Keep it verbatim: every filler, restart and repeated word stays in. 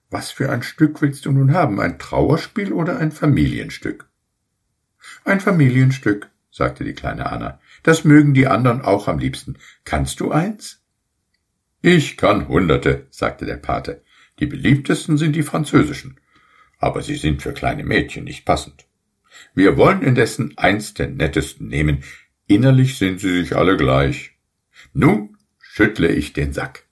Was für ein Stück willst du nun haben, ein Trauerspiel oder ein Familienstück? Ein Familienstück, sagte die kleine Anna. Das mögen die anderen auch am liebsten. Kannst du eins? Ich kann Hunderte, sagte der Pate. Die beliebtesten sind die französischen. Aber sie sind für kleine Mädchen nicht passend. Wir wollen indessen eins der nettesten nehmen. Innerlich sind sie sich alle gleich. Nun schüttle ich den Sack.